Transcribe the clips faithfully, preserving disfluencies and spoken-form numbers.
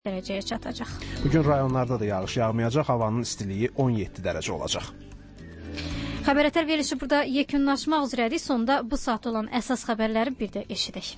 dərəcəyə çatacaq. Bugün rayonlarda da yağış yağmayacaq, havanın istiliyi on yeddi dərəcə olacaq. Xəbərətər verilişi burada yekunlaşmaq üzrədir. Sonda bu saat olan əsas xəbərləri bir də eşidək.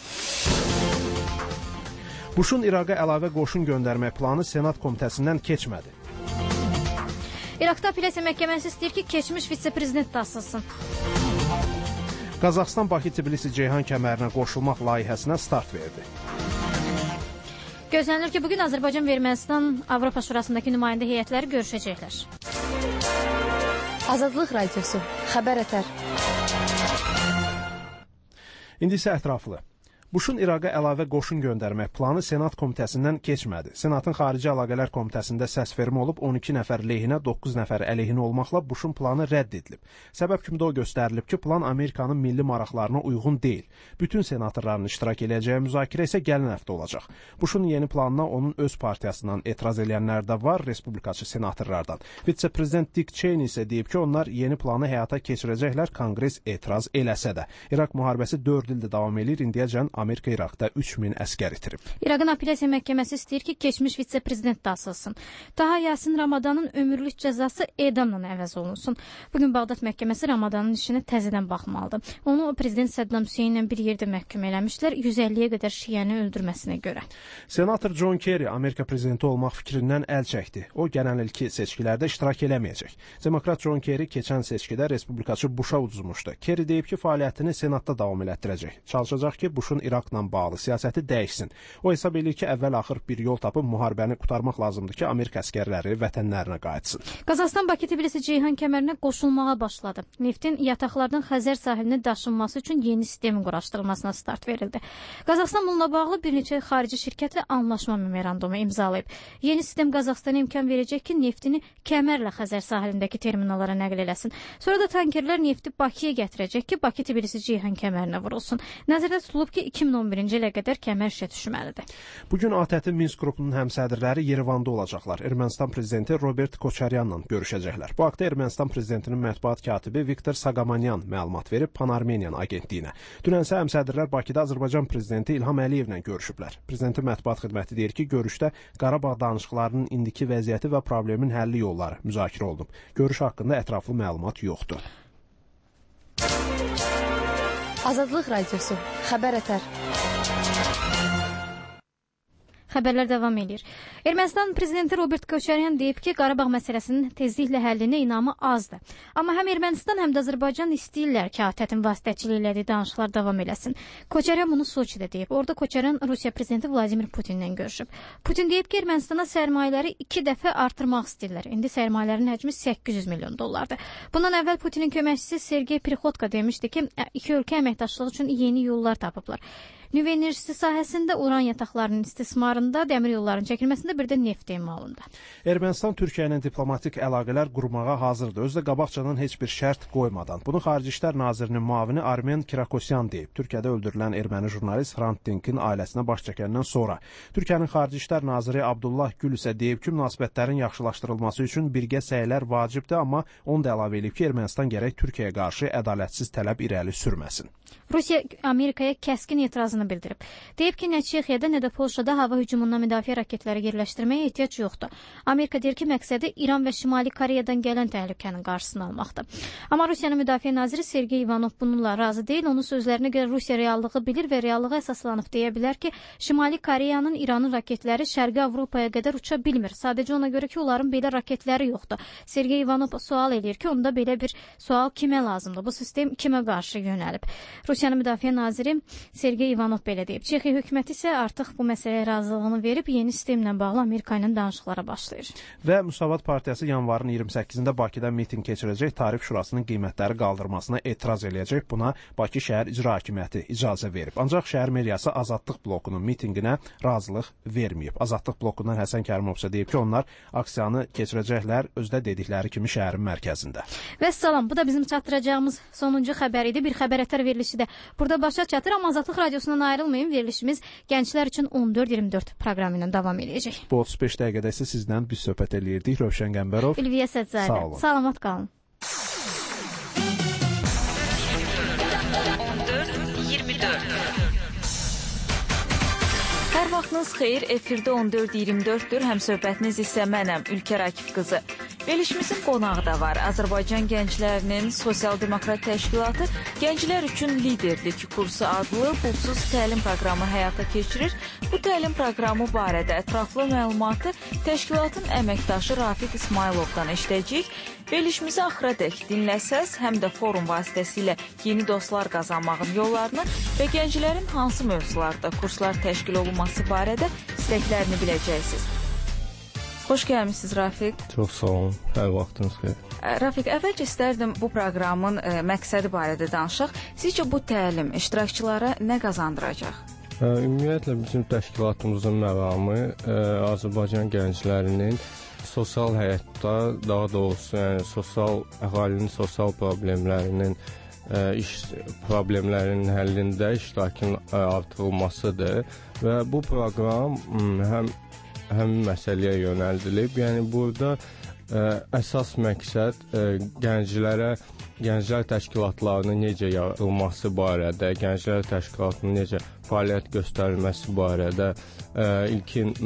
Buşun İraqa əlavə qoşun göndərmək planı Senat komitəsindən keçmədi. İraqda apellyasiya məhkəməsi istəyir ki, keçmiş vitse-prezident də asılsın. Qazaxıstan Bakı-Tbilisi-Ceyhan kəmərinə qoşulmaq layihəsinə start verdi. Gözlənilir ki, bugün Azərbaycan və Ermənistan Avropa Şurasındakı nümayəndə heyətləri görüşəcəklər. Azadlıq Radiosu, Xəbərətər. İndi isə ətraflı. Buşun İraqa əlavə qoşun göndərmək planı Senat komitəsindən keçmədi. Senatın Xarici Əlaqələr Komitəsində səsvermə olub, on iki nəfər lehinə, doqquz nəfər əleyhinə olmaqla Buşun planı rədd edilib. Səbəb kimi də o göstərilib ki, plan Amerikanın milli maraqlarına uyğun deyil. Bütün senatorların iştirak edəcəyi müzakirə isə gələn həftə olacaq. Buşun yeni planına onun öz partiyasından etiraz edənlər də var, respublikaçı senatorlardan. Vitse-prezident Dick Cheney isə deyib ki, onlar yeni planı həyata keçirəcəklər, Konqres etiraz eləsə də. İraq müharibəsi dörd ildir davam edir, indiyəcən Amerika İraqda üç min əskər itirib. İraqın apellyasiya məhkəməsi istəyir ki, keçmiş vitse-prezident də asılsın. Taha Yasin Ramadanın ömürlük cəzası edamla əvəz olunsun. Bugün Bağdad məhkəməsi Ramadanın işinə təzədən baxmalıdır. Onu prezident Səddam Hüseyn ilə bir yerdə məhkum eləmişlər, yüz əlliyə qədər şiəni öldürməsinə görə. Senator John Kerry Amerika prezidenti olmaq fikrindən əl çəkdi. O, genəlilki seçkilərdə iştirak eləməyəcək. Demokrat John Kerry keçən seçkidə respublikaçı Busha uduzmuşdu. Kerry deyib ki, fəaliyyətini Senatda davam elətdirəcək. Çalışacaq ki, Bushun İraqla bağlı siyasəti dəyişsin. O hesab edir ki, əvvəl-axır bir yol tapıb müharibəni qurtarmaq lazımdır ki, Amerika əskərləri vətənlərinə qayıtsın. Qazaxıstan Bakı-Tbilisi-Ceyhan kəmərinə qoşulmağa başladı. Neftin yataqlardan Xəzər sahilinə daşınması üçün yeni sistemin quraşdırılmasına start verildi. Qazaxıstan bununla bağlı bir neçə xarici şirkətlə anlaşma memorandumu imzalayıb. Yeni sistem Qazaxıstana imkan verəcək ki, neftini kəmərlə Xəzər sahilindəki terminallara nəql eləsin. Sonra da tankerlər nefti Bakıya gətirəcək ki, Bakı-Tbilisi-Ceyhan kəmərinə vurulsun. Nəzərdə tutulub ki, iki min on birinci ilə qədər kəmər işə düşməlidir. Bugün ATƏT Minsk qrupunun həmsədrləri Yerevanda olacaqlar. Ermənistan prezidenti Robert Koçaryanla görüşəcəklər. Bu haqda Ermənistan prezidentinin mətbuat katibi Viktor Sagamanyan məlumat verib Pan-Armeniyan agentliyinə. Dünənsə həmsədrlər Bakıda Azərbaycan prezidenti İlham Əliyevlə görüşüblər. Prezidentin mətbuat xidməti deyir ki, görüşdə Qarabağ danışıqlarının indiki vəziyyəti və problemin həlli yolları müzakirə olunub. Görüş haqqında ətraflı məlumat yoxdur. Azadlıq Radiosu, Xəbərətər. Xəbərlər davam edir. Ermənistan prezidenti Robert Koçaryan deyib ki, Qarabağ məsələsinin tezliklə həllinə inamı azdır. Amma həm Ermənistan, həm də Azərbaycan istəyirlər ki, ATƏT-in vasitəçiliyi elədiyi danışıqlar davam eləsin. Koçaryan bunu Soçidə deyib. Orada Koçaryan Rusiya prezidenti Vladimir Putinlə görüşüb. Putin deyib ki, Ermənistana sərmayələri iki dəfə artırmaq istəyirlər. İndi sərmayələrin həcmi səkkiz yüz milyon dollardır. Bundan əvvəl Putinin köməkçisi Sergey Prixotka demişdi ki, iki ölkə əməkdaşlığı üçün yeni yollar tapıblar. Nüvə enerjisi sahəsində uran yataqlarının istismarında, dəmir yollarının çəkilməsində, bir də neft emalında. Ermənistan Türkiyə ilə diplomatik əlaqələr qurmağa hazırdır. Özü də qabaqcadan heç bir şərt qoymadan. Bunu Xarici İşlər Nazirinin müavini Armen Kirakosyan deyib. Türkiyədə öldürülən erməni jurnalist Hrant Dink'in ailəsinə baş çəkəndən sonra. Türkiyənin Xarici İşlər Naziri Abdullah Gül isə deyib ki, münasibətlərin yaxşılaşdırılması üçün birgə səylər vacibdir, amma onu da əlavə edib ki, Ermənistan gərək Türkiyəyə qarşı ədalətsiz tələb irəli sürməsin. Rusiya Amerikaya kəskin etirazını bildirib. Deyib ki, nə Çexiyada, nə də Polşada hava hücumundan müdafiə raketləri yerləşdirməyə ehtiyac yoxdur. Amerika deyir ki, məqsədi İran və Şimali Koreyadan gələn təhlükənin qarşısını almaqdır. Amma Rusiyanın müdafiə naziri Sergey Ivanov bununla razı deyil. Onun sözlərinə görə Rusiya reallığı bilir və reallığa əsaslanıb deyə bilər ki, Şimali Koreyanın İranın raketləri Şərqi Avropaya qədər uça bilmir. Sadəcə ona görə ki, onların belə raketləri yoxdur. Sergey Ivanov sual edir ki, onda belə bir sual kimə lazımdır? Bu sistem kimə qarşı yönəlib? Rusiyanın müdafiə naziri Sergey Ivanov belə deyib. Çexiya hökuməti isə artıq bu məsələyə razılığını verib, yeni sistemlə bağlı Amerika ilə danışıqlara başlayır. Və Müsavat Partiyası yanvarın iyirmi səkkizində Bakıda miting keçirəcək, Tarif Şurasının qiymətləri qaldırmasına etiraz eləyəcək. Buna Bakı şəhər icra hakimiyyəti icazə verib. Ancaq şəhər meriyası Azadlıq blokunun mitinginə razılıq verməyib. Azadlıq blokundan Həsən Kərimov isə deyib ki, onlar aksiyanı keçirəcəklər özdə dedikləri kimi şəhərin mərkəzində. Və salam, bu da bizim çatdıracağımız sonuncu xəbər idi. Bir xəbərətər verilişi də burada başa çatır, amma Azadlıq Radiosundan ayrılmayın. Verilişimiz gənclər üçün on dörd iyirmi dörd proqramı ilə davam edəcək. Bu otuz beş dəqiqədə isə sizdən biz söhbət eləyirdik. Rövşən Qəmbərov, Ülviyə Sədzadə. Sağ olun. Salamat qalın. on dörd iyirmi dörd. Hər vaxt Vaxtınız xeyir, efirdə on dörd iyirmi dörddür, həmsöhbətiniz isə mənəm, Ülkər Akif qızı. Verilişimizin qonağı da var. Azərbaycan Gənclərinin Sosial Demokrat Təşkilatı Gənclər üçün Liderlik kursu adlı pulsuz təlim proqramı həyata keçirir. Bu təlim proqramı barədə ətraflı məlumatı təşkilatın əməkdaşı Rafiq İsmayılovdan eşidəcəyik. Verilişimizi axıradək dinləsəz, həm də forum vasitəsilə yeni dostlar qazanmağın yollarını və gənclərin hansı mövzularda kurslar təşkil olunması barədə istəklərini biləcəksiniz. Xoş gəlmişsiniz, Rafiq. Çox sağ olun, hər vaxtınız xeyir. Rafiq, əvvəlcə istərdim bu proqramın ə, məqsədi barədə danışaq. Sizcə bu təlim iştirakçılara nə qazandıracaq? Ə, ümumiyyətlə bizim təşkilatımızın məqamı ə, Azərbaycan gənclərinin sosial həyatda, daha doğrusu yəni sosial əhalinin sosial problemlərinin ə, iş problemlərinin həllində iştirakın ə, artırılmasıdır və bu proqram ə, həm həmin məsələyə yönəldilib. Yəni burada ə, əsas məqsəd ə, gənclərə, gənclər təşkilatlarının necə yaradılması barədə, gənclər təşkilatının necə fəaliyyət göstərilməsi barədə ə, ilkin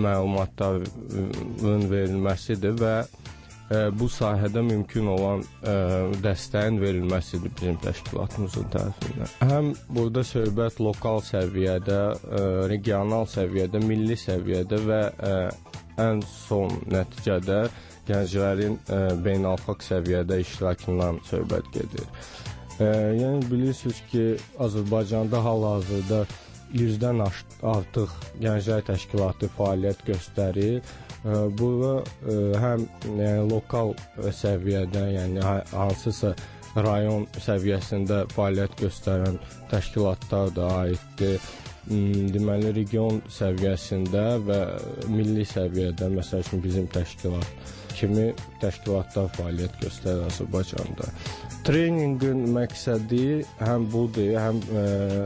məlumatların verilməsidir və ə, bu sahədə mümkün olan ə, dəstəyin verilməsidir bizim təşkilatımızın tərəfindən. Həm burada söhbət lokal səviyyədə, ə, regional səviyyədə, milli səviyyədə və ə, ən son nəticədə gənclərin ə, beynəlxalq səviyyədə iştirakından söhbət gedir. Ə, yəni bilirsiniz ki, Azərbaycanda hal-hazırda yüzdən artıq gənclər təşkilatı fəaliyyət göstərir. Burada həm yəni, lokal səviyyədə, yəni hansısa rayon səviyyəsində fəaliyyət göstərən təşkilatlar da aiddir. Deməli, region səviyyəsində və milli səviyyədə, məsəl üçün bizim təşkilat kimi təşkilatlar fəaliyyət göstərir Azərbaycanda. Treninqin məqsədi həm budur, həm ə,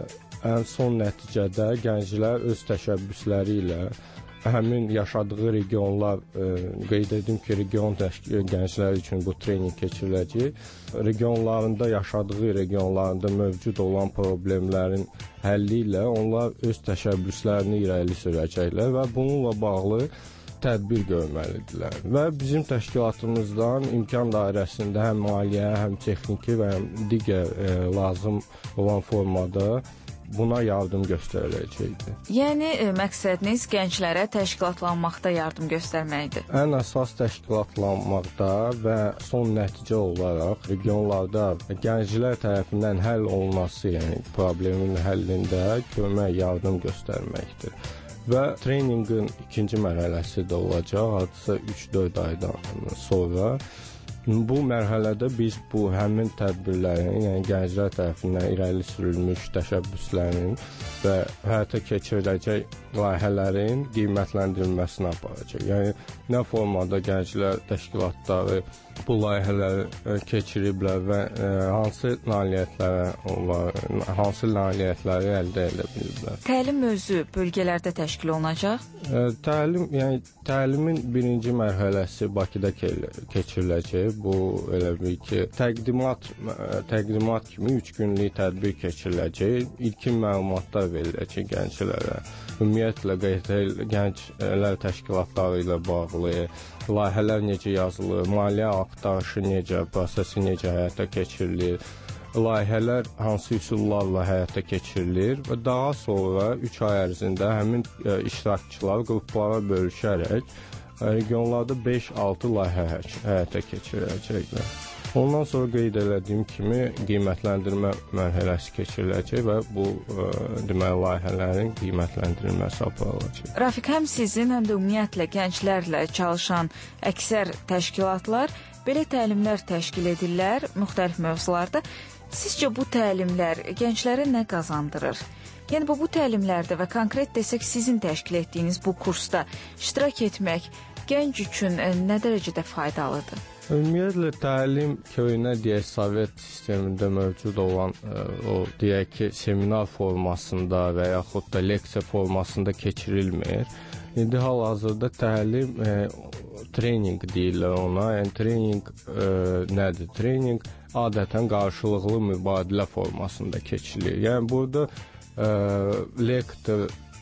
ən son nəticədə gənclər öz təşəbbüsləri ilə həmin yaşadığı regionlar, ə, qeyd edim ki, region gəncləri üçün bu trening keçiriləcək. Regionlarında yaşadığı regionlarında mövcud olan problemlərin həlli ilə onlar öz təşəbbüslərini irəli sürəcəklər və bununla bağlı tədbir görməlidirlər. Və bizim təşkilatımızdan imkan dairəsində həm maliyyə, həm texniki və həm digər ə, lazım olan formada buna yardım göstəriləcəkdir. Yəni, e, məqsədiniz gənclərə təşkilatlanmaqda yardım göstərməkdir. Ən əsas təşkilatlanmaqda və son nəticə olaraq regionlarda gənclər tərəfindən həll olunması, yəni problemin həllində kömək, yardım göstərməkdir. Və treninqin ikinci mərhələsi də olacaq, hardasa üç dörd aydan sonra. Bu mərhələdə biz bu həmin tədbirlərin, yəni gənclər tərəfindən irəli sürülmüş təşəbbüslərin və həyata keçiriləcək layihələrin qiymətləndirilməsini aparacaq. Yəni nə formada gənclər təşkilatları bu layihələri keçiriblər və ə, hansı nailiyyətlərə var, hansı nailiyyətləri əldə edə biliblər. Təlim mövzu bölgələrdə təşkil olunacaq? Ə, təlim, yəni təlimin birinci mərhələsi Bakıda keçiriləcək. Bu elə bir ki, təqdimat təqdimat kimi üç günlük tədbir keçiriləcək. İlkin məlumatlar veriləcək gənclərə. Ümumiyyətlə gənclər təşkilatları ilə bağlı layihələr necə yazılır, maliyyə aktarışı necə, prosesi necə həyata keçirilir, layihələr hansı üsullarla həyata keçirilir və daha sonra üç ay ərzində həmin iştirakçılar qruplara bölüşərək regionlarda beş altı layihə həyata keçirəcəklər. Ondan sonra qeyd elədiyim kimi qiymətləndirmə mərhələsi keçiriləcək və bu ə, deməli layihələrin qiymətləndirilməsi aparılacaq. Rafiq, həm sizin, həm də ümumiyyətlə gənclərlə çalışan əksər təşkilatlar belə təlimlər təşkil edirlər müxtəlif mövzularda. Sizcə bu təlimlər gənclərə nə qazandırır? Yəni bu, bu təlimlərdə və konkret desək sizin təşkil etdiyiniz bu kursda iştirak etmək gənc üçün nə dərəcədə faydalıdır? Ümumiyyətlə təlim köhnə deyək Sovet sistemində mövcud olan ə, o deyək ki, seminar formasında və yaxud da leksiya formasında keçirilmir. İndi hal-hazırda təlim ə, trening deyirlər ona. Yəni trening ə, nədir? Trening adətən qarşılıqlı mübadilə formasında keçirilir. Yəni burada ə, lektor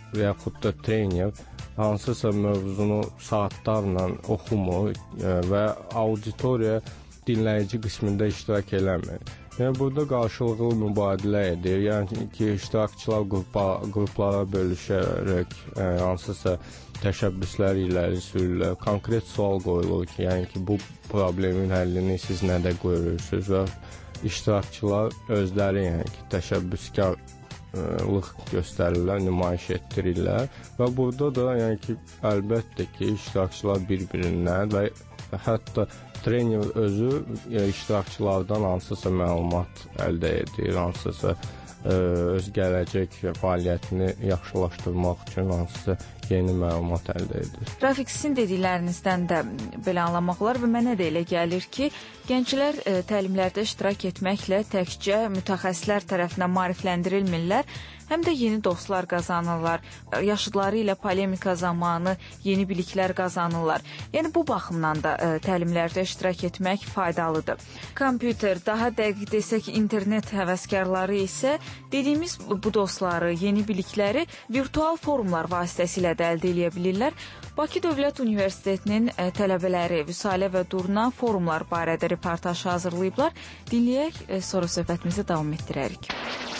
və yaxud da trener hansısa mövzunu saatlarla oxumur və auditoriya dinləyici qismində iştirak eləmir. Yəni burada qarşılıqlı mübadilə edir. Yəni ki, iştirakçılar qrupa, qruplara bölüşərək ə, hansısa təşəbbüslər irəli sürürlər. Konkret sual qoyulur ki, yəni ki, bu problemin həllini siz nədə görürsünüz və iştirakçılar özləri, yəni ki, təşəbbüskarlıq göstərirlər, nümayiş etdirirlər və burada da, yəni ki, əlbəttə ki, iştirakçılar bir-birindən və hətta trener özü iştirakçılardan hansısa məlumat əldə edir, hansısa ə, öz gələcək fəaliyyətini yaxşılaşdırmaq üçün hansısa yeni məlumat əldə edir. Rafiq, sizin dediklərinizdən də belə anlamaq olar və mənə də elə gəlir ki, gənclər ə, təlimlərdə iştirak etməklə təkcə mütəxəssislər tərəfindən maarifləndirilmirlər, həm də yeni dostlar qazanırlar, yaşıdları ilə polemika zamanı yeni biliklər qazanırlar. Yəni bu baxımdan da ə, təlimlərdə iştirak etmək faydalıdır. Kompüter, daha dəqiq desək internet həvəskarları isə dediyimiz bu dostları, yeni bilikləri virtual forumlar vasitəsilə də əldə edə bilirlər. Bakı Dövlət Universitetinin ə, tələbələri Vüsalə və Durna forumlar barədə reportaj hazırlayıblar. Dinləyək, ə, sonra söhbətimizi davam etdirərik.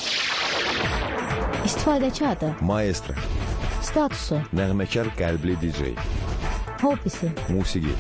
İstifadəçi adı Maestro. Statusu Nəğməkar qəlbli D J. Hobbisi Musiqi.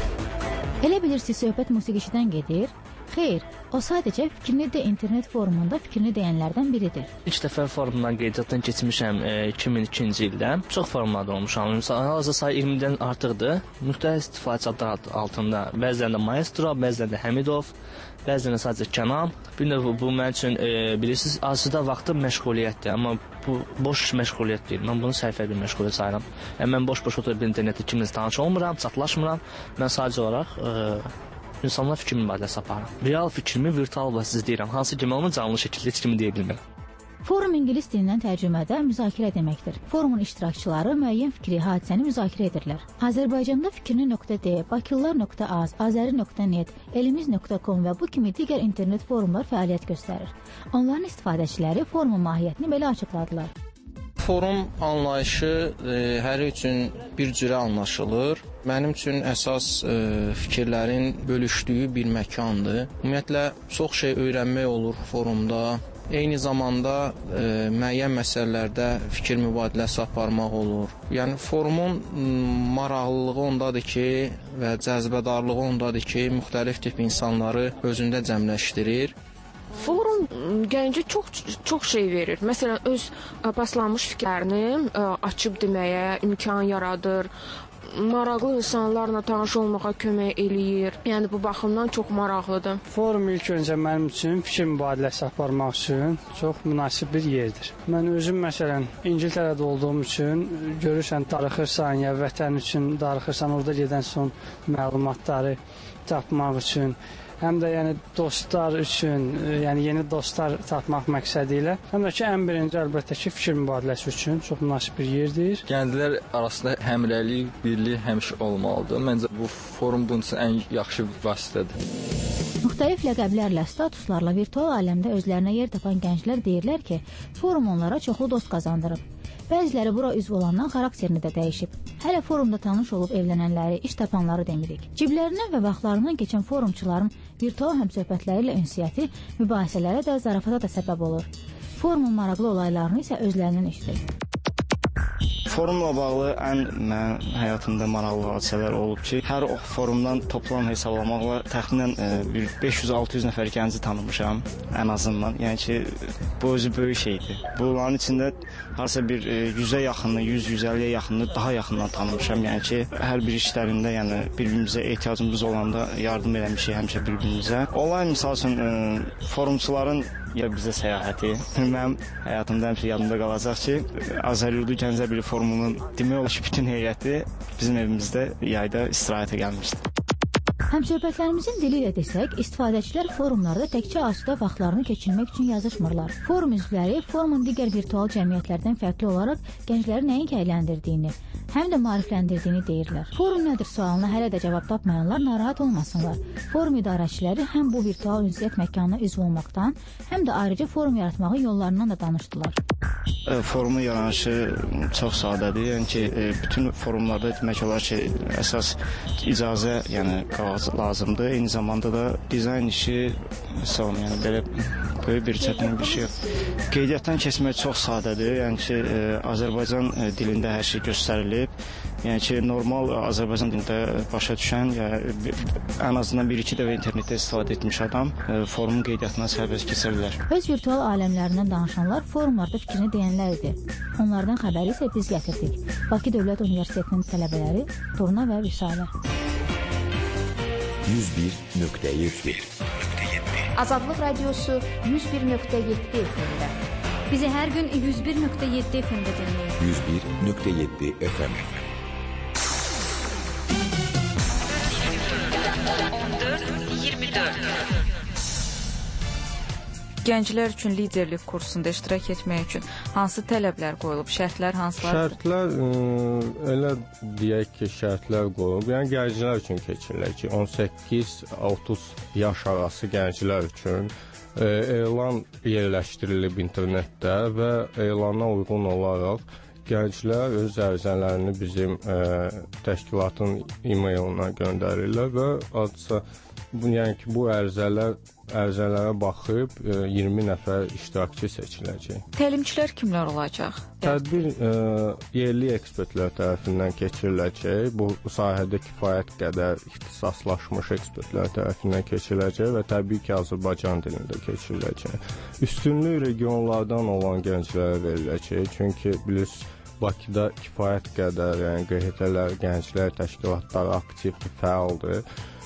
Elə bilirsiniz, söhbət musiqiçidən gedir? Xeyr, o sadəcə fikrini də internet forumunda fikrini deyənlərdən biridir. İlk dəfə forumdan qeydiyyatdan keçmişəm e, iki min ikinci ildə. Çox forumlarda olmuşam. Hal-hazırda sayı iyirmidən artıqdır. Müxtəlif istifadəçi adlar altında. Bəzən də Maestro, bəzən də Həmidov, bəzən də sadəcə Kənan. Bir növ bu mənim üçün e, bilirsiniz, aslında vaxtı məşğuliyyətdir, amma bu boş məşğuliyyət deyil. Mən bunu səhifə bir məşğuliyyət sayıram. Yəni mən boş-boş oturub internetdə kiminlə tanış olmuram, çatlaşmıram. Mən sadəcə olaraq e, insanlar fikir mübadiləsi aparıram. Real fikrimi virtual vasitəsiz deyirəm. Hansı ki, mən onu canlı şəkildə heç kimi deyə bilmirəm. Forum ingilis dilindən tərcümədə müzakirə deməkdir. Forumun iştirakçıları müəyyən fikri, hadisəni müzakirə edirlər. Azərbaycanda fikrini.d, bakılılar.az, azəri.net, elimiz.com və bu kimi digər internet forumlar fəaliyyət göstərir. Onların istifadəçiləri forumun mahiyyətini belə açıqladılar. Forum anlayışı e, hər üçün bir cürə anlaşılır. Mənim üçün əsas e, fikirlərin bölüşdüyü bir məkandır. Ümumiyyətlə, çox şey öyrənmək olur forumda. Eyni zamanda e, müəyyən məsələlərdə fikir mübadiləsi aparmaq olur. Yəni forumun maraqlılığı ondadır ki, və cəzbədarlığı ondadır ki, müxtəlif tip insanları özündə cəmləşdirir. Forum gəncə çox çox şey verir. Məsələn, öz paslanmış fikirlərini açıb deməyə imkan yaradır. Maraqlı insanlarla tanış olmağa kömək eləyir. Yəni bu baxımdan çox maraqlıdır. Forum ilk öncə mənim üçün fikir mübadiləsi aparmaq üçün çox münasib bir yerdir. Mən özüm məsələn İngiltərədə olduğum üçün görürsən, darıxırsan ya vətən üçün darıxırsan, orada gedən son məlumatları tapmaq üçün, həm də yəni dostlar üçün, yəni yeni dostlar tapmaq məqsədi ilə, həm də ki, ən birinci əlbəttə ki, fikir mübadiləsi üçün çox münasib bir yerdir. Gənclər arasında həmrəylik, birlik həmişə olmalıdır. Məncə bu forum bunun üçün ən yaxşı vasitədir. Müxtəlif ləqəblərlə, statuslarla virtual aləmdə özlərinə yer tapan gənclər deyirlər ki, forum onlara çoxlu dost qazandırıb. Bəziləri bura üzv olandan xarakterini də dəyişib. Hələ forumda tanış olub evlənənləri, iş tapanları demirik. Ciblərindən və vaxtlarından keçən forumçuların virtual həmsöhbətləri ilə ünsiyyəti mübahisələrə də, zarafata da səbəb olur. Forumun maraqlı olaylarını isə özlərindən eşidir. Forumla bağlı ən mənim həyatımda maraqlı hadisələr olub ki, hər o forumdan toplam hesablamaqla təxminən e, bir beş yüz altı yüz nəfər gənci tanımışam ən azından. Yəni ki, bu özü böyük şeydir. Bunların içində harasa bir e, yüzə yaxını, yüz yüz əlliyə yaxını daha yaxından tanımışam. Yəni ki, hər bir işlərində, yəni bir-birimizə ehtiyacımız olanda yardım eləmişik həmişə bir-birimizə. Olay misal üçün e, forumçuların ya bizə səyahəti. Mənim həyatımda həmişə yadımda qalacaq ki, Azəryurdu Gənclər Birliyi Forumunun demək olar ki, bütün heyəti bizim evimizdə yayda istirahətə gəlmişdi. Həmsöhbətlərimizin dili ilə desək, istifadəçilər forumlarda təkcə asudə vaxtlarını keçirmək üçün yazışmırlar. Forum üzvləri forumun digər virtual cəmiyyətlərdən fərqli olaraq gəncləri nəinki əyləndirdiyini, həm də maarifləndirdiyini deyirlər. Forum nədir sualına hələ də cavab tapmayanlar narahat olmasınlar. Forum idarəçiləri həm bu virtual ünsiyyət məkanına üzv olmaqdan, həm də ayrıca forum yaratmağın yollarından da danışdılar. Forumun yaranışı çox sadədir. Yəni ki, bütün forumlarda demək olar ki, əsas icazə, yəni qağaz lazımdır. Eyni zamanda da dizayn işi, sağ yəni belə böyük bir çətin bir şey. Qeydiyyatdan keçmək çox sadədir. Yəni ki, Azərbaycan dilində hər şey göstərilib. Yəni ki, normal Azərbaycan dilində başa düşən, yəni ən azından bir-iki dəfə internetdə istifadə etmiş adam forumun qeydiyyatına sərbəst keçə bilər. Öz virtual aləmlərindən danışanlar forumlarda fikrini deyənlər idi. Onlardan xəbəri isə biz gətirdik. Bakı Dövlət Universitetinin tələbələri Turna və Vüsalə. yüz bir nöqtə yeddi Azadlıq Radiosu yüz bir nöqtə yeddi F M-də. Bizi hər gün yüz bir nöqtə yeddi F M-də dinləyin. yüz bir nöqtə yeddi F M. on dörd iyirmi dörd Gənclər üçün liderlik kursunda iştirak etmək üçün hansı tələblər qoyulub, şərtlər hansılardır? Şərtlər ə, elə deyək ki, şərtlər qoyulub. Yəni gənclər üçün keçirilir ki, on səkkiz otuz yaş arası gənclər üçün ə, elan yerləşdirilib internetdə və elana uyğun olaraq gənclər öz ərizələrini bizim ə, təşkilatın e-mailinə göndərirlər və adca bu, yəni ki, bu ərizələr ərizələrə baxıb iyirmi nəfər iştirakçı seçiləcək. Təlimçilər kimlər olacaq? Tədbir ə, yerli ekspertlər tərəfindən keçiriləcək. Bu sahədə kifayət qədər ixtisaslaşmış ekspertlər tərəfindən keçiriləcək və təbii ki, Azərbaycan dilində keçiriləcək. Üstünlük regionlardan olan gənclərə veriləcək. Çünki bilirsiniz, Bakıda kifayət qədər, yəni Q H T-lər, gənclər təşkilatları aktiv, fəaldır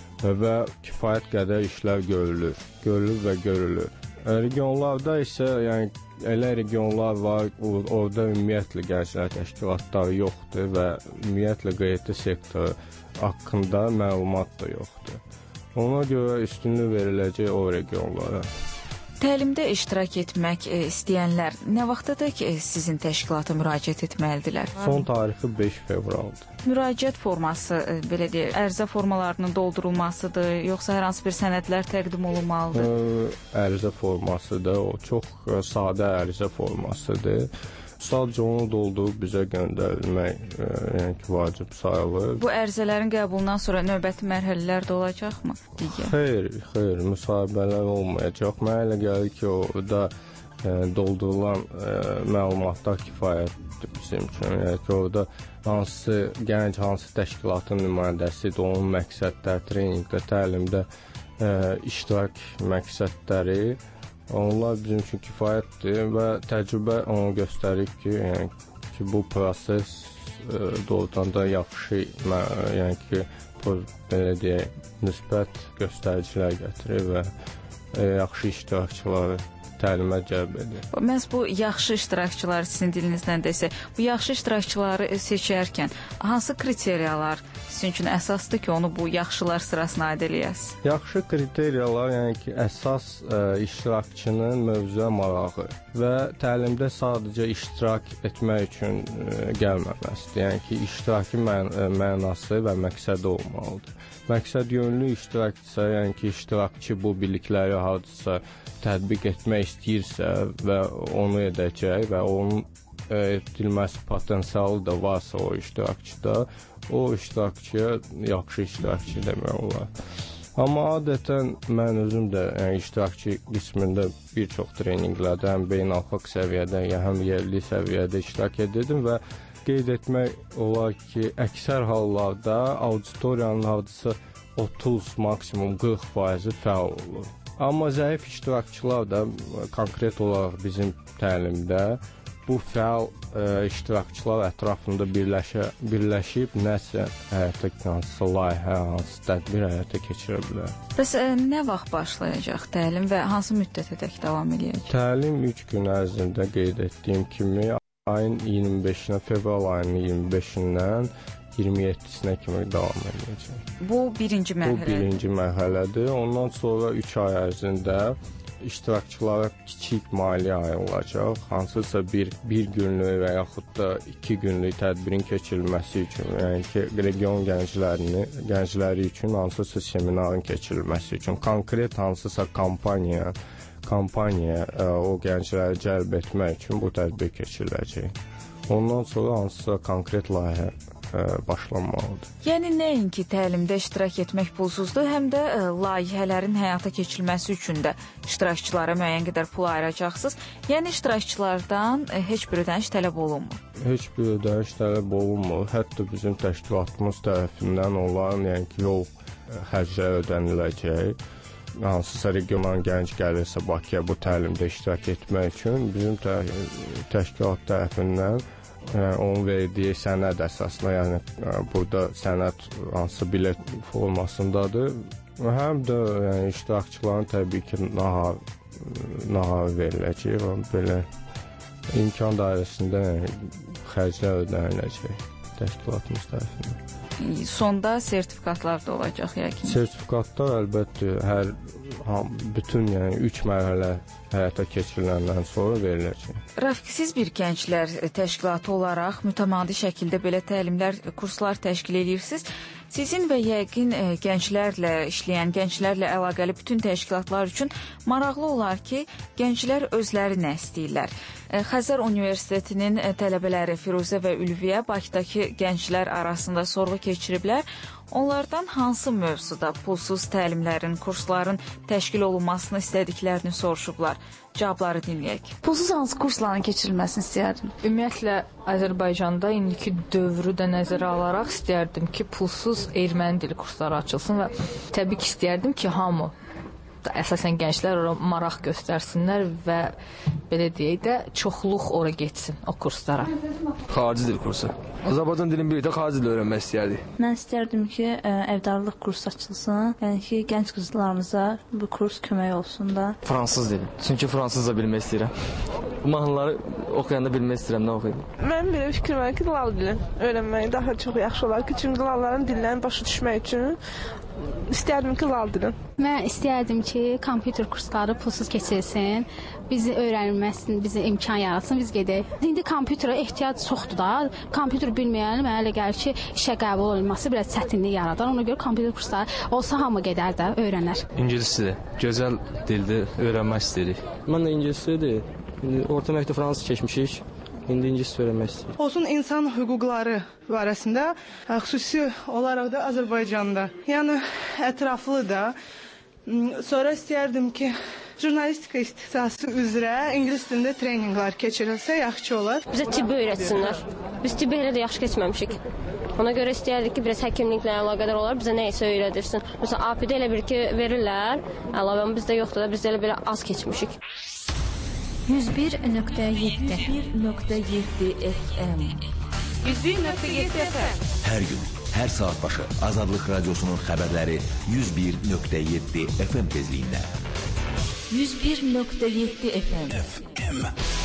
və kifayət qədər işlər görülür, görülür və görülür. Regionlarda isə, yəni elə regionlar var, orada ümumiyyətlə gənclər təşkilatları yoxdur və ümumiyyətlə Q H T sektoru haqqında məlumat da yoxdur. Ona görə üstünlük veriləcək o regionlara. Təlimdə iştirak etmək istəyənlər nə vaxtadır ki, sizin təşkilata müraciət etməlidirlər? Son tarixi beş fevraldır. Müraciət forması, belə deyək, ərizə formalarının doldurulmasıdır, yoxsa hər hansı bir sənədlər təqdim olunmalıdır? Ərizə formasıdır, o çox sadə ərizə formasıdır. Sadəcə onu doldurub bizə göndərilmək e, yəni ki, vacib sayılır. Bu ərizələrin qəbulundan sonra növbəti mərhələlər də olacaqmı? Digər? Xeyr, xeyr, müsahibələr olmayacaq. Mənə elə gəlir ki, orada e, doldurulan e, məlumatlar kifayətdir bizim üçün. Yəni ki, orada hansı gənc, hansı təşkilatın nümayəndəsidir, onun məqsədləri, treninqdə, təlimdə e, iştirak məqsədləri, onlar bizim üçün kifayətdir və təcrübə onu göstərir ki, yəni ki, bu proses e, doğrudan da yaxşı, yəni ki, belə deyək, müsbət göstəricilər gətirir və e, yaxşı iştirakçıları təlimə cəlb edir. Məhz bu yaxşı iştirakçıları sizin dilinizdən desə, bu yaxşı iştirakçıları seçərkən hansı kriteriyalar sizin üçün əsasdır ki, onu bu yaxşılar sırasına aid eləyəsiniz? Yaxşı kriteriyalar, yəni ki, əsas ə, iştirakçının mövzuya marağı və təlimdə sadəcə iştirak etmək üçün ə, gəlməməsidir. Yəni ki, iştirakın mən mənası və məqsədi olmalıdır. Məqsəd yönlü iştirakçısa, yəni ki, iştirakçı bu bilikləri hardasa tətbiq etmək istəyirsə və onu edəcək və onun edilməsi potensialı da varsa o iştirakçıda, o iştirakçıya yaxşı iştirakçı demək olar. Amma adətən mən özüm də yəni, iştirakçı qismində bir çox treninqlərdə həm beynəlxalq səviyyədə, ya həm yerli səviyyədə iştirak edirdim və qeyd etmək olar ki, əksər hallarda auditoriyanın hardasa otuz, maksimum qırx faizi fəal olur. Amma zəif iştirakçılar da konkret olaraq bizim təlimdə bu fəal ə, iştirakçılar ətrafında birləşə, birləşib nəsə həyata hansısa layihə, hansı tədbir həyata keçirə bilər. Bəs ə, nə vaxt başlayacaq təlim və hansı müddətədək davam edəcək? Təlim üç gün ərzində qeyd etdiyim kimi ayın iyirmi beşinə, fevral ayının iyirmi beşindən iyirmi yeddisinə kimi davam edəcək. Bu birinci mərhələdir. Bu birinci mərhələdir. Ondan sonra üç ay ərzində iştirakçılara kiçik maliyyə ayrılacaq. Hansısa bir, bir günlük və yaxud da iki günlük tədbirin keçirilməsi üçün, yəni ki, region gənclərini, gəncləri üçün hansısa seminarın keçirilməsi üçün, konkret hansısa kampaniya, kampaniya o gəncləri cəlb etmək üçün bu tədbir keçiriləcək. Ondan sonra hansısa konkret layihə başlanmalıdır. Yəni nəinki təlimdə iştirak etmək pulsuzdur, həm də ə, layihələrin həyata keçirilməsi üçün də iştirakçılara müəyyən qədər pul ayıracaqsınız. Yəni iştirakçılardan ə, heç bir ödəniş tələb olunmur. Heç bir ödəniş tələb olunmur. Hətta bizim təşkilatımız tərəfindən onların yəni ki, yol xərcləri ödəniləcək. Hansısa regional gənc gəlirsə Bakıya bu təlimdə iştirak etmək üçün bizim tə təşkilat tərəfindən onun verdiyi sənəd əsasında, yəni burada sənəd hansı bilet formasındadır. Həm də yəni, iştirakçıların təbii ki, nahar, nahar veriləcək və belə imkan dairəsində yəni, xərclər ödəniləcək təşkilatımız tərəfindən. Sonda sertifikatlar da olacaq yəqin. Sertifikatlar əlbəttə hər bütün yəni üç mərhələ həyata keçiriləndən sonra veriləcək. Rafiq, siz bir gənclər təşkilatı olaraq mütəmadi şəkildə belə təlimlər, kurslar təşkil edirsiniz. Sizin və yəqin ə, gənclərlə işləyən, gənclərlə əlaqəli bütün təşkilatlar üçün maraqlı olar ki, gənclər özləri nə istəyirlər. Ə, Xəzər Universitetinin ə, tələbələri Firuzə və Ülviyə Bakıdakı gənclər arasında sorğu keçiriblər. Onlardan hansı mövzuda pulsuz təlimlərin, kursların təşkil olunmasını istədiklərini soruşublar. Cavabları dinləyək. Pulsuz hansı kursların keçirilməsini istəyərdim? Ümumiyyətlə, Azərbaycanda indiki dövrü də nəzərə alaraq istəyərdim ki, pulsuz erməni dili kursları açılsın və təbii ki, istəyərdim ki, hamı, əsasən gənclər ora maraq göstərsinlər və belə deyək də çoxluq ora getsin o kurslara. Xarici dil kursu. Azərbaycan dilini birlikdə xarici dil öyrənmək istəyərdik. Mən istərdim ki, evdarlıq kursu açılsın. Yəni ki, gənc qızlarımıza bu kurs kömək olsun da. Fransız dili. Çünki fransızca bilmək istəyirəm. Bu mahnıları oxuyanda bilmək istəyirəm, nə oxuyum. Mənim belə fikrim var ki, lal dili öyrənmək daha çox yaxşı olar ki, çünki lalların dillərini başa düşmək üçün istərdim ki, lal dili. Mən istərdim ki, kompüter kursları pulsuz keçirilsin, bizi öyrənilməsin, bizi imkan yaratsın, biz gedək. İndi kompüterə ehtiyac çoxdur da, kompüter bilməyən mənə elə gəlir ki, işə qəbul olunması biraz çətinlik yaradar. Ona görə kompüter kursları olsa hamı gedər də, öyrənər. İngilisdir, gözəl dildir, öyrənmək istəyirik. Mən də ingilisdir, orta məktəb fransız keçmişik. İndi ingilis öyrənmək istəyir. Olsun insan hüquqları barəsində, xüsusi olaraq da Azərbaycanda. Yəni ətraflı da. Sonra istəyərdim ki, jurnalistika ixtisası üzrə ingilis dilində treninqlər keçirilsə yaxşı olar. Bizə tibb öyrətsinlər. Biz tibbi elə də yaxşı keçməmişik. Ona görə istəyərdik ki, biraz həkimliklə əlaqədar olar, bizə nə isə öyrədirsin. Məsələn, A P D elə bir ki, verirlər, əlavə bizdə yoxdur da, biz elə belə az keçmişik. yüz bir nöqtə yeddi yüz bir nöqtə yeddi F M yüz bir nöqtə yeddi F M Hər gün, hər saat başı Azadlıq Radiosunun xəbərləri yüz bir nöqtə yeddi F M tezliyində. yüz bir nöqtə yeddi F M F M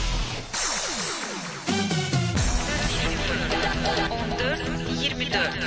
on dörd iyirmi dörd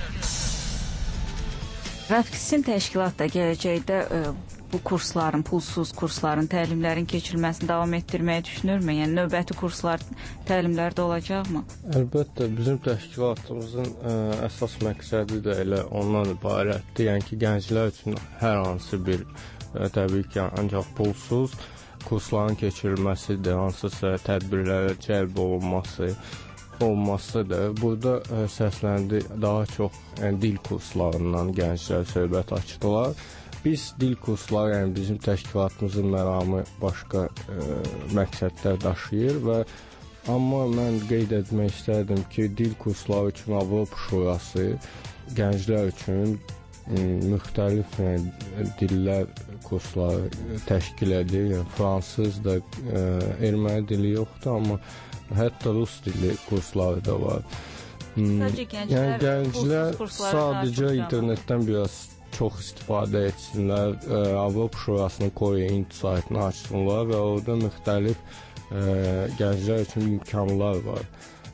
Rafiq, sizin təşkilat da gələcəkdə ə, bu kursların, pulsuz kursların, təlimlərin keçirilməsini davam etdirməyi düşünürmü? Yəni növbəti kurslar, təlimlər də olacaqmı? Əlbəttə, bizim təşkilatımızın ə, əsas məqsədi də elə ondan ibarətdir. Yəni ki, gənclər üçün hər hansı bir ə, təbii ki, ancaq pulsuz kursların keçirilməsidir, hansısa tədbirlərə cəlb olunması olmasıdır. Burada ə, səsləndi daha çox yəni, dil kurslarından gənclər söhbət açdılar. Biz dil kursları, yəni bizim təşkilatımızın məramı başqa ə, məqsədlər daşıyır və amma mən qeyd etmək istərdim ki, dil kursları üçün Avropa Şurası gənclər üçün ə, müxtəlif yəni, dillər kursları təşkil edir. Yəni, fransız da, ə, erməni dili yoxdur, amma hətta rus dili kursları da var. Sadəcə gənclər, yəni, gənclər sadəcə internetdən biraz çox istifadə etsinlər, ə, Avropa Şurasının Koreya int saytını açsınlar və orada müxtəlif ə, gənclər üçün imkanlar var.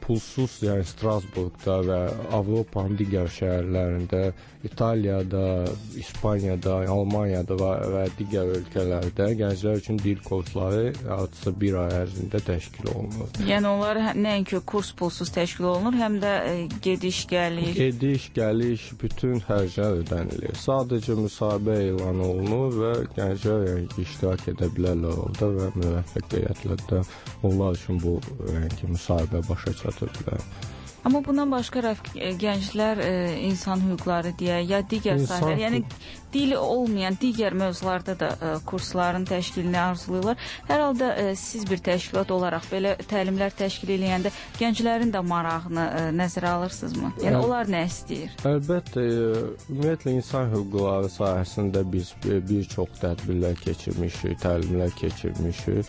pulsuz, yəni Strasburqda və Avropanın digər şəhərlərində, İtaliyada, İspaniyada, Almaniyada və, və digər ölkələrdə gənclər üçün dil kursları artıq bir ay ərzində təşkil olunur. Yəni onlar nəinki kurs pulsuz təşkil olunur, həm də e, gediş, gəliş. Gediş, gəliş, bütün xərclər ödənilir. Sadəcə müsahibə elan olunur və gənclər yəni, iştirak edə bilərlər orada və müvəffəqiyyətlə də onlar üçün bu yəni, müsahibə başa çatır bilər. Amma bundan başqa Rəfiq, gənclər e, insan hüquqları deyə, ya digər İnsan sahələr, yəni dili olmayan digər mövzularda da e, kursların təşkilini arzulayırlar. Hər halda e, siz bir təşkilat olaraq belə təlimlər təşkil edəndə gənclərin də marağını e, nəzərə alırsınızmı? Yəni Əl onlar nə istəyir? Əlbəttə, e, ümumiyyətlə insan hüquqları sahəsində biz bir çox tədbirlər keçirmişik, təlimlər keçirmişik.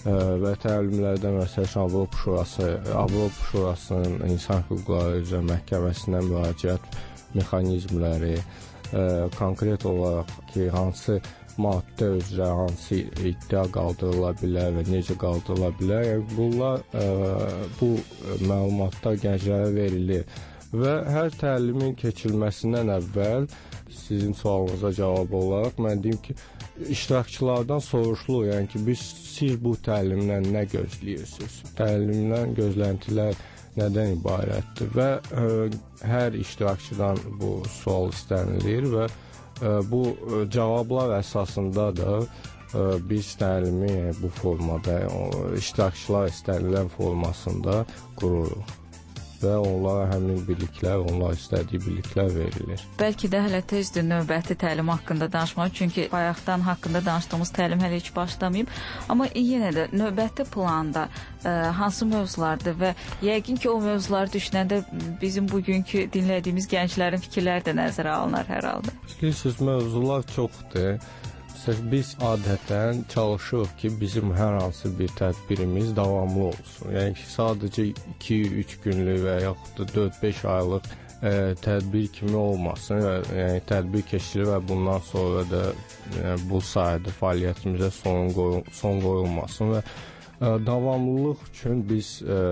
Və təlimlərdən məsələn Avropa Şurası, Avropa Şurasının İnsan Hüquqları üzrə məhkəməsinə müraciət mexanizmləri, ə, konkret olaraq ki, hansı maddə üzrə hansı iddia qaldırıla bilər və necə qaldırıla bilər, yəni bunlar ə, bu məlumatlar gənclərə verilir və hər təlimin keçirilməsindən əvvəl sizin sualınıza cavab olaraq mən deyim ki, iştirakçılardan soruşulur, yəni ki, biz siz bu təlimdən nə gözləyirsiniz? Təlimdən gözləntilər nədən ibarətdir? Və ə, hər iştirakçıdan bu sual istənilir və ə, bu ə, cavablar əsasında da ə, biz təlimi yəni, bu formada, o, iştirakçılar istənilən formasında qururuq. Və onlara həmin biliklər, onlar istədiyi biliklər verilir. Bəlkə də hələ tezdir növbəti təlim haqqında danışmaq, çünki bayaqdan haqqında danışdığımız təlim hələ heç başlamayıb. Amma yenə də növbəti planda ə, hansı mövzulardır və yəqin ki, o mövzular düşünəndə bizim bugünkü dinlədiyimiz gənclərin fikirləri də nəzərə alınır hər halda. Bilirsiniz, mövzular çoxdur. Biz adətən çalışırıq ki, bizim hər hansı bir tədbirimiz davamlı olsun. Yəni ki, sadəcə iki üç günlük və yaxud da dörd beş aylıq ə, tədbir kimi olmasın. Yəni tədbir keçirir və bundan sonra da yəni, bu sahədə fəaliyyətimizə son, qoyul son qoyulmasın və ə, davamlılıq üçün biz ə,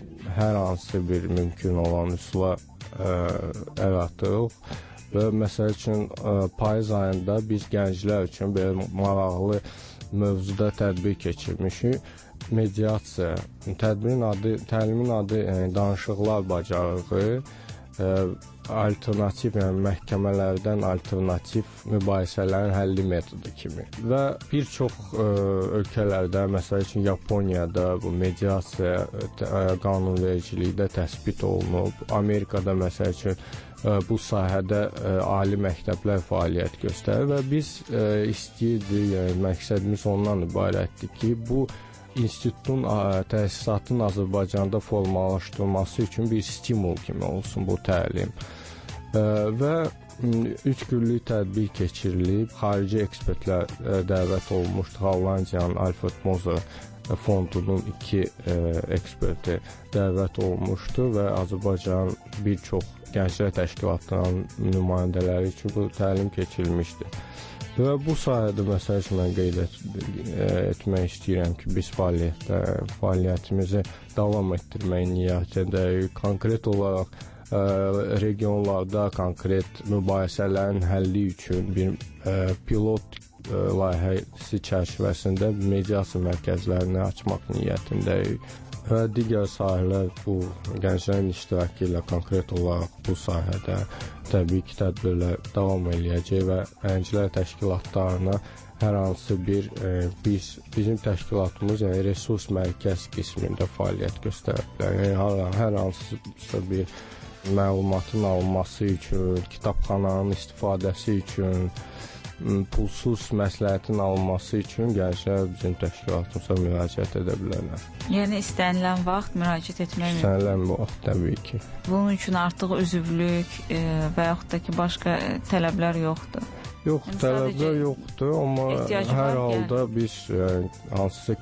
hər hansı bir mümkün olan üsula əl atırıq. Və məsəl üçün payız ayında biz gənclər üçün belə maraqlı mövzuda tədbir keçirmişik. Mediasiya. Tədbirin adı, təlimin adı yəni, danışıqlar bacarığı, ə, alternativ, yəni məhkəmələrdən alternativ mübahisələrin həlli metodu kimi. Və bir çox ə, ölkələrdə, məsəl üçün Yaponiyada bu mediasiya qanunvericilikdə təsbit olunub. Amerikada məsəl üçün bu sahədə ə, ali məktəblər fəaliyyət göstərir və biz ə, istəyirdik, yəni məqsədimiz ondan ibarətdir ki, bu institutun, ə, təsisatın Azərbaycanda formalaşdırılması üçün bir stimul kimi olsun bu təlim. Ə, və üç günlük tədbir keçirilib, xarici ekspertlər ə, dəvət olmuşdu. Hollandiyanın Alfred Moser fondunun iki ə, eksperti dəvət olmuşdu və Azərbaycanın bir çox gənclər təşkilatlarının nümayəndələri üçün bu təlim keçirilmişdi. Və bu sayədə məsəl üçün mən qeyd et, etmək istəyirəm ki, biz fəaliyyətdə, fəaliyyətimizi davam etdirmək niyyətindəyik. Konkret olaraq ə, regionlarda konkret mübahisələrin həlli üçün bir ə, pilot ə, layihəsi çərçivəsində mediasiya mərkəzlərini açmaq niyyətindəyik. Və digər sahələr bu gənclərin iştirakı ilə konkret olaraq bu sahədə təbii ki, tədbirlər davam eləyəcək və gənclər təşkilatlarına hər hansı bir e, biz bizim təşkilatımız yəni resurs mərkəz qismində fəaliyyət göstəriblər. Yəni hər, hər hansı bir məlumatın alınması üçün, kitabxananın istifadəsi üçün, pulsuz məsləhətin alınması üçün gənclər bizim təşkilatımıza müraciət edə bilərlər. Yəni istənilən vaxt müraciət etmək mümkün. İstənilən vaxt təbii ki. Bunun üçün artıq üzvlük e, və yaxud da ki, başqa tələblər yoxdur. Yox, yəni, tələblər yoxdur, amma hər halda gəlin. Biz yəni, hansısa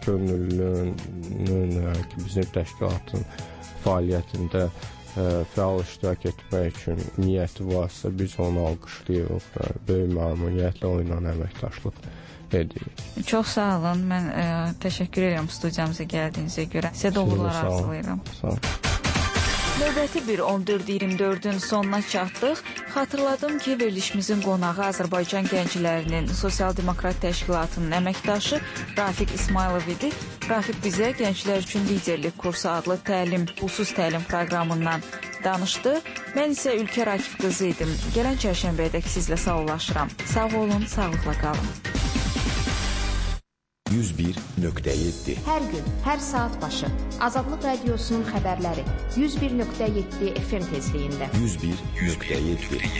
könüllünün ki, bizim təşkilatın fəaliyyətində ə, fəal iştirak etmək üçün niyyəti varsa biz onu alqışlayırıq və böyük məmnuniyyətlə o ilə əməkdaşlıq edirik. Çox sağ olun. Mən ə, təşəkkür edirəm studiyamıza gəldiyinizə görə. Sizə də uğurlar arzulayıram. Sağ olun. Növbəti bir on dörd iyirmi dördün sonuna çatdıq. Xatırladım ki, verilişimizin qonağı Azərbaycan Gənclərinin Sosial Demokrat Təşkilatının əməkdaşı Rafiq İsmailov idi. Rafiq bizə Gənclər üçün Liderlik kursu adlı təlim, pulsuz təlim proqramından danışdı. Mən isə Ülkər Akif qızı idim. Gələn çərşənbəyədək sizlə sağollaşıram. Sağ olun, sağlıqla qalın. yüz bir nöqtə yeddi Hər gün, hər saat başı Azadlıq Radiosunun xəbərləri yüz bir nöqtə yeddi F M tezliyində. yüz bir nöqtə yeddi